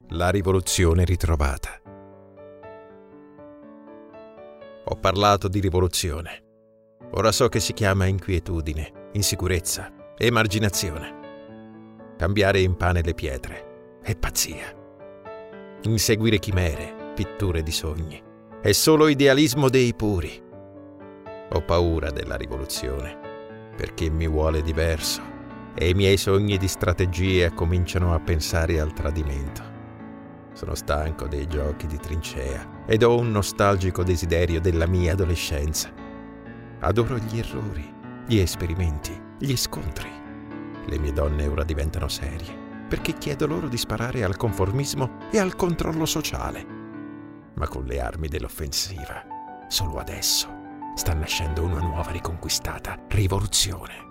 La rivoluzione ritrovata. Ho parlato di rivoluzione. Ora so che si chiama inquietudine, insicurezza, emarginazione. Cambiare in pane le pietre è pazzia. Inseguire chimere, pitture di sogni, è solo idealismo dei puri. Ho paura della rivoluzione, perché mi vuole diverso e i miei sogni di strategie cominciano a pensare al tradimento. Sono stanco dei giochi di trincea ed ho un nostalgico desiderio della mia adolescenza. Adoro gli errori, gli esperimenti, gli scontri. Le mie donne ora diventano serie, perché chiedo loro di sparare al conformismo e al controllo sociale. Ma con le armi dell'offensiva, solo adesso sta nascendo una nuova riconquistata rivoluzione.